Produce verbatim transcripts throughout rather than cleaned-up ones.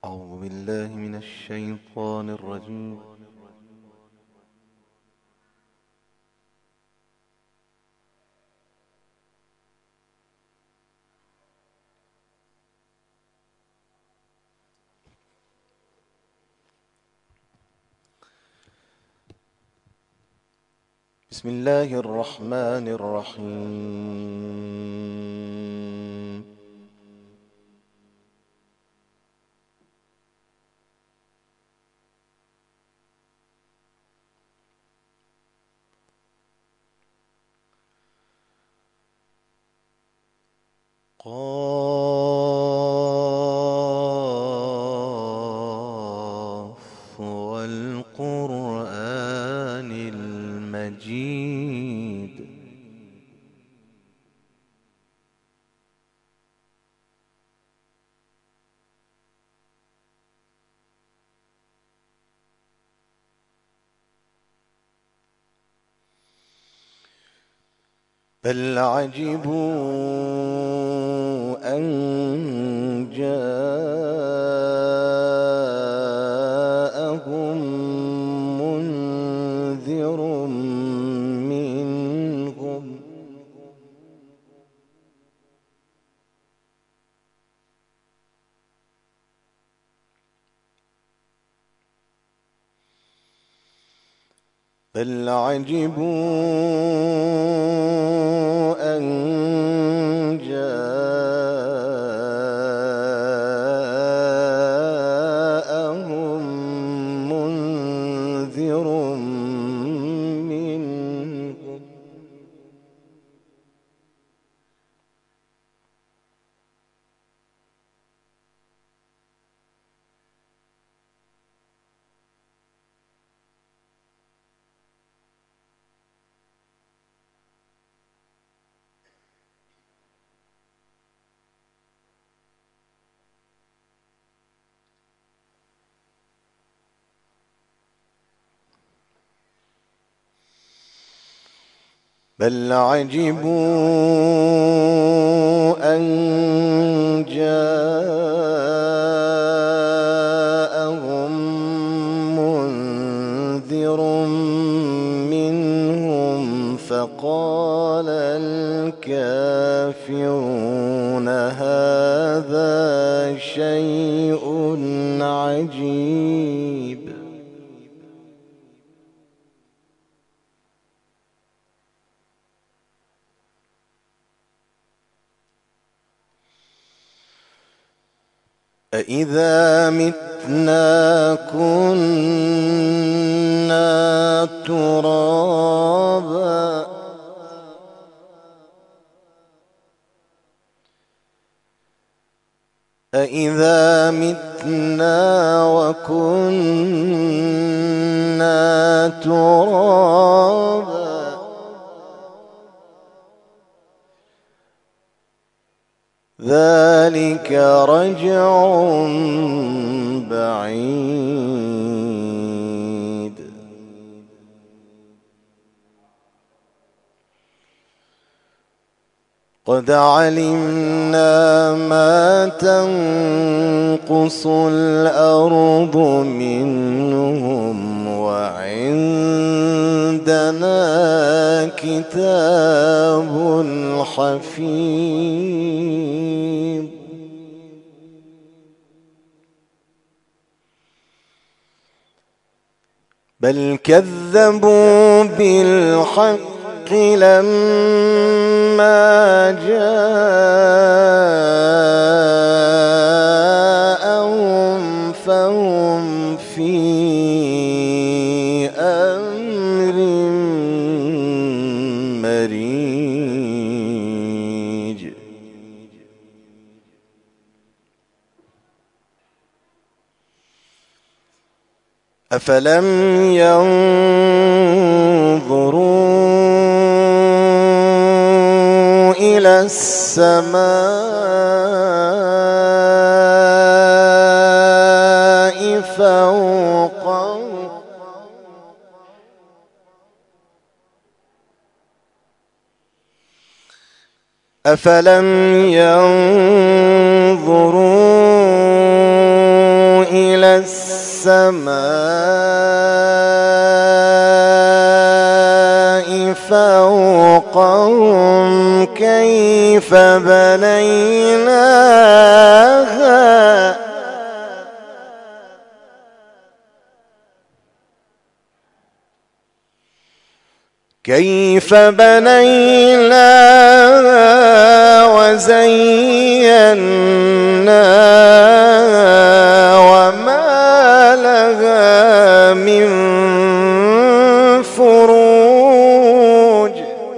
أعوذ بالله من الشيطان الرجيم. بسم الله الرحمن الرحيم. قاف والقرآن المجيد. بل عجبوا أن جاءهم منذر منهم بل عجبوا أن جاءهم منذر منهم بل عجبوا أن جاءهم منذر منهم فقال الكافرون هذا شيء عجيب. أإذا متنا كنا ترابا أإذا متنا وكنا ترابا ذلك رجع بعيد. قد علمنا ما تنقص الأرض منهم وعندنا كتاب حفيظ. بل كذبوا بالحق لما جاءهم فهم في أمر مريج. أفلم ينظروا إلى السماء فوقهم أفلم ينظروا إلى السماء فوقهم كيف بنيناها كيف بنيناها وزيناها وما لها من فروج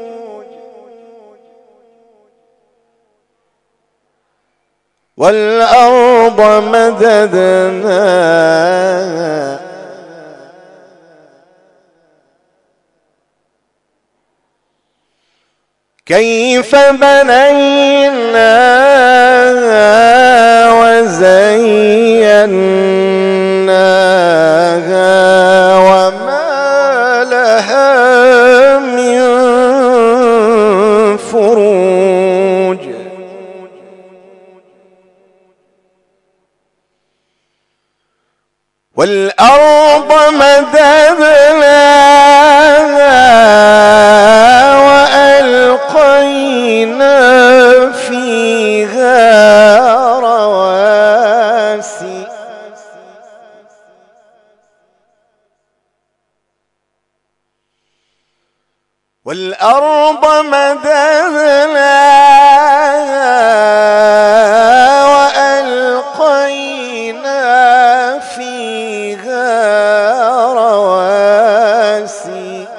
والأرض مددناها كيف بنيناها وزيناها وما لها من فروج والأرض مددناها وألقينا فيها رواسي والأرض مددناها وألقينا فيها رواسي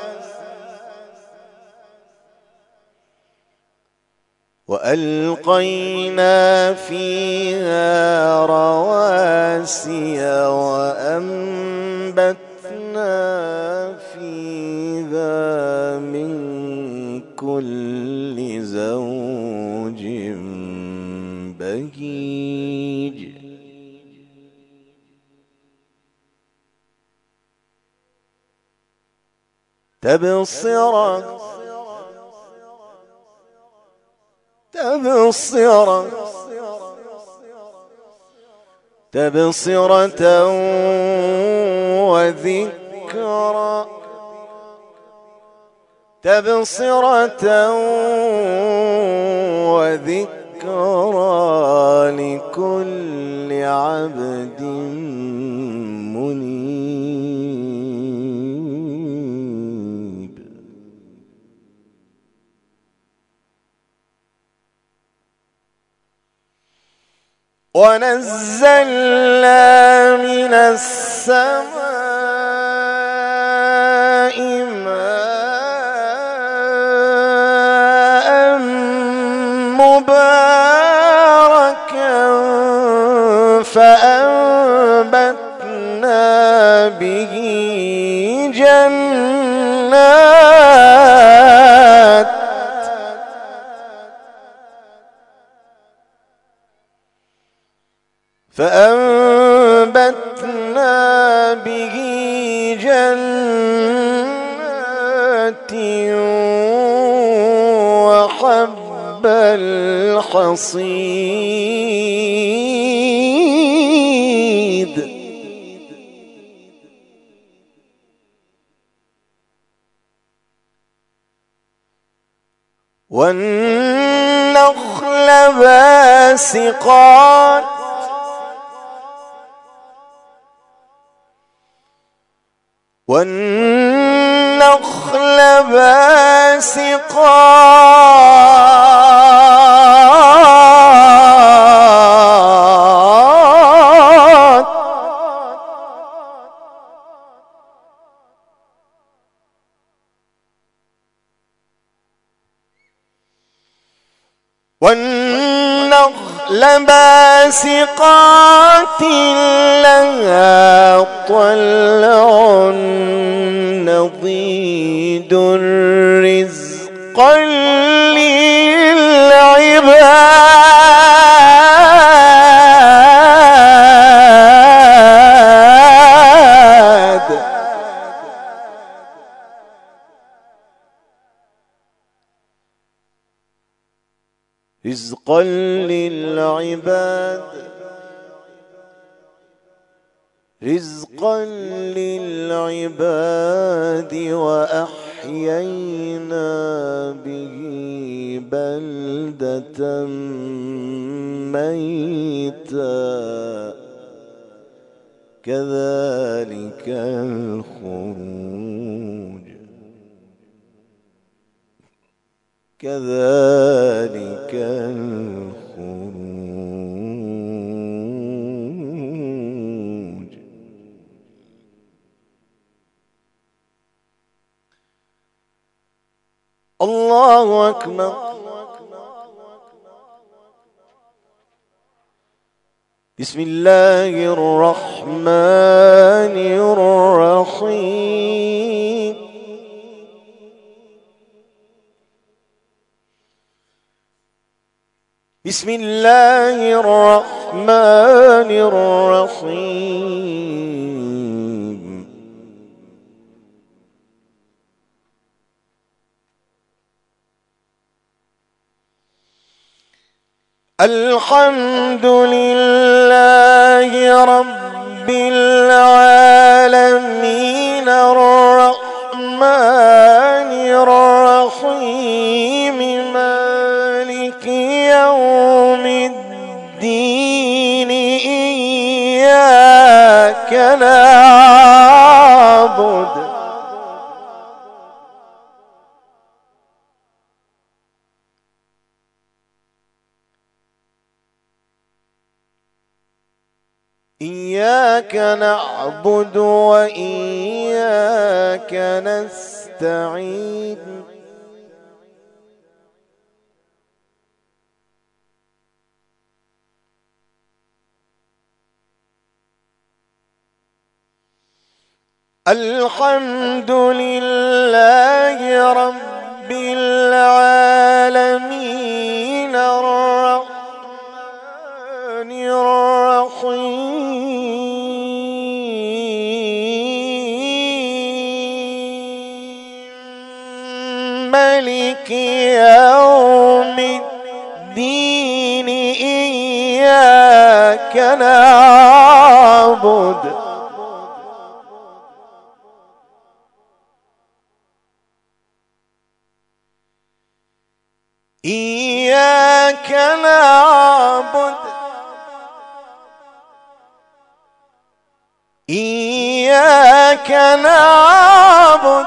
وألقينا فيها رواسي وأنبتنا فيها من كل زوج بهيج تبصرة تبصرة تبصرة وذكرى تبصرة وذكرى لكل عبد منيب ونزلنا من السماء ماء مباركا فأنبتنا به جنات فأنبتنا به جنات وحب الحصيد والنخل باسقات والنخل باسقات والنخل باسقات لها طلع نضيد رزقا للعباد رزقا للعباد رزقا للعباد وأحيينا به بلدة ميتا كذلك الخروج كذلك الخروج. الله أكبر. بسم الله الرحمن الرحيم. بسم الله الرحمن الرحيم. الحمد لله رب العالمين الرحمن الرحيم مالك يوم الدين إياك نعبد إياك نعبد وإياك نستعين الحمد لله رب العالمين الرحمن الرحيم مالك يوم الدين إياك نعبد إياك نعبد إياك نعبد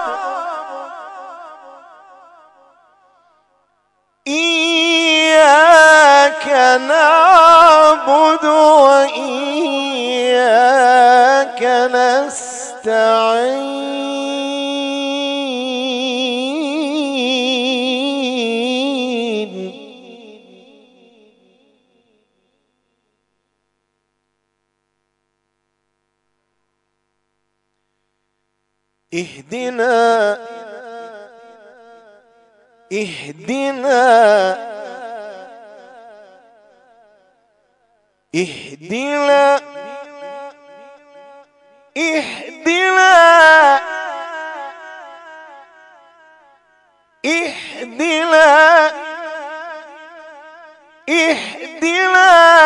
إياك نعبد وإياك نستعين اهدنا اهدنا اهدنا اهدنا اهدنا اهدنا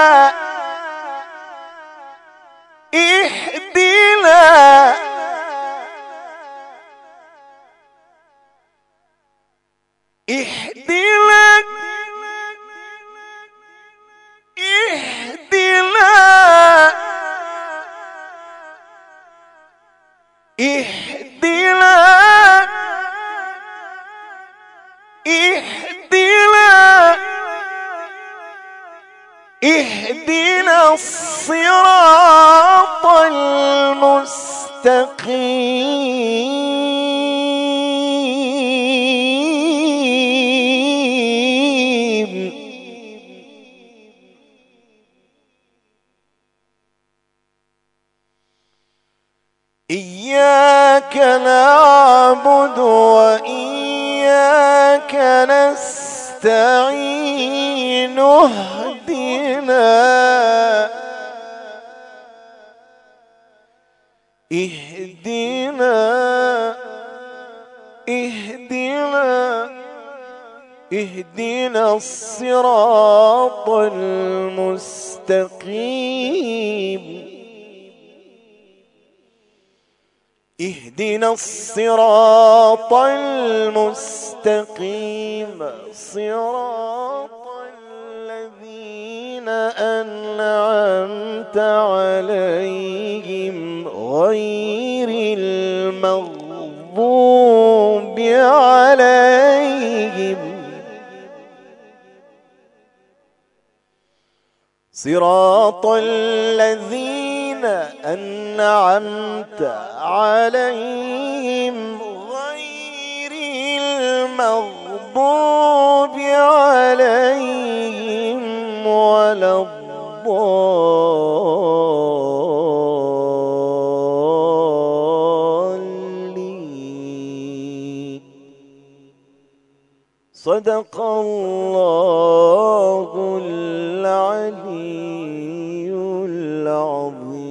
اهدنا اهدنا اهدنا اهدنا اهدنا اهدنا الصراط المستقيم إياك نعبد وإياك نستعين اهدنا اهدنا اهدنا اهدنا الصراط المستقيم اهدنا الصراط المستقيم صراط الذين أنعمت عليهم غير المغضوب عليهم صراط الذين أنعمت عليهم غير المغضوب عليهم ولا الضالين. صدق الله العلي العظيم.